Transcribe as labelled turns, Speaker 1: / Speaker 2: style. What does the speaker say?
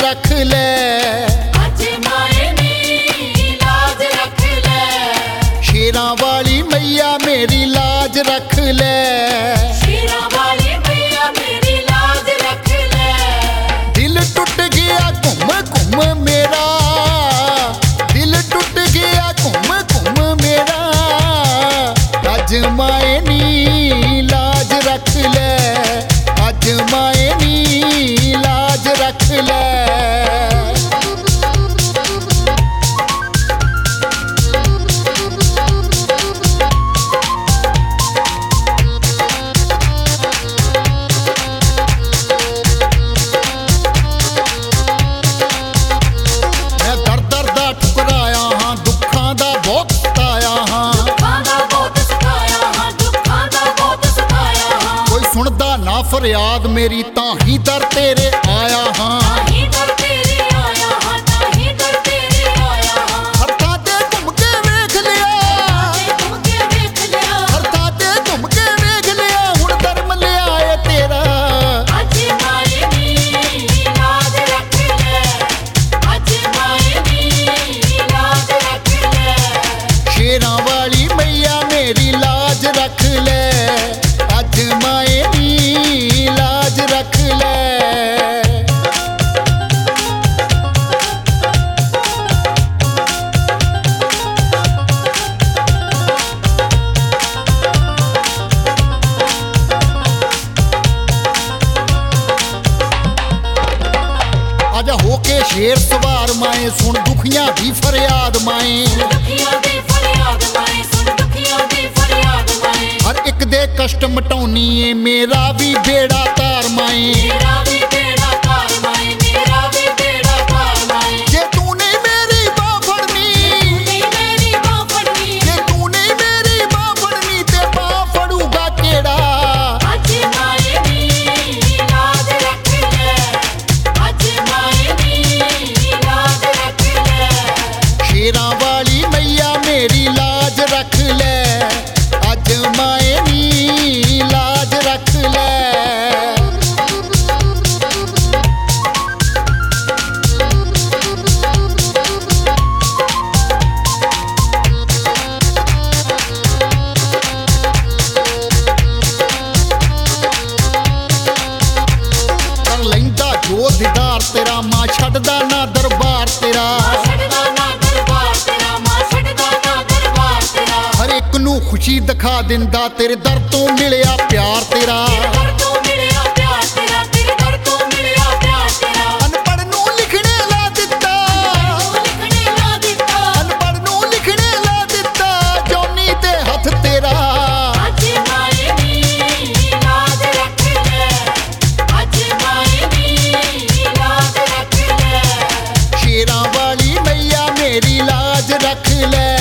Speaker 1: रख ले।
Speaker 2: अज माए नी लाज रख ले।
Speaker 1: शेरां वाली मैया मेरी लाज रख ले।
Speaker 2: शेरां वाली मैया मेरी लाज रख ले।
Speaker 1: दिल टुट गया घुम घुम मेरा, दिल टुट गया घुम घुम मेरा। अज माए नी लाज रख ले, अज माए नी लाज रख ले। सुनदा ना फरियाद मेरी ताही दर तेरे आया हाँ।
Speaker 2: ताही दर तेरे आया हाँ, ताही दर तेरे आया हाँ।
Speaker 1: हर थां ते घुम के वेख लिया,
Speaker 2: घूम के देख लिया।
Speaker 1: हर थां ते घुम के वेख लिया। हुण धर्म लिया है तेरा।
Speaker 2: अज माए नी लाज रख ले। अज माए नी लाज रख ले।
Speaker 1: शेरां वाली मैया मेरी लाज रख ले। अज माए नी लाज रख ले। आजा होके शेर सवार माए, सुन दुखियां दी फरियाद माए।
Speaker 2: दुखियां दी फरियाद माए, सुन दुखियां दी फरियाद माए।
Speaker 1: हर एक दे कष्ट मटाउनी है, मेरा भी बेड़ा तार माए।
Speaker 2: मेरा भी बेड़ा पार माए, मेरा भी बेड़ा पार माए।
Speaker 1: जे तू नहीं मेरी बाह फड़नी,
Speaker 2: नी मेरी बांह फड़नी।
Speaker 1: जे तू नहीं मेरी बाह फड़नी, ते बाह फड़ूगा केड़ा।
Speaker 2: अज माए नी लाज रख ले। अज माए नी लाज रख ले।
Speaker 1: शेरां वाली मैया मेरी लाज रख ले। अज माए नी लाज रख ले। कर लैंदा जो दीदार तेरा, मां छड्डदा ना दरबार तेरा।
Speaker 2: छड़दा ना दरबार तेरा, मां छड़दा ना दरबार तेरा।
Speaker 1: हर एक नू खुशी दिखा दिंदा, तेरे दर तो मिलिया प्यार तेरा।
Speaker 2: तेरे दर तो मिलिया प्यार तेरा, तेरे दर तो मिलिया प्यार तेरा।
Speaker 1: अनपढ़ नू लिखने ला दिता,
Speaker 2: लिखने ला दिता।
Speaker 1: अनपढ़ नू लिखने ला दिता। जौनी ते हथ तेरा।
Speaker 2: अज माए नी लाज रख ले। अज माए नी लाज रख ले।
Speaker 1: शेरां वाली मैया मेरी लाज रख ले।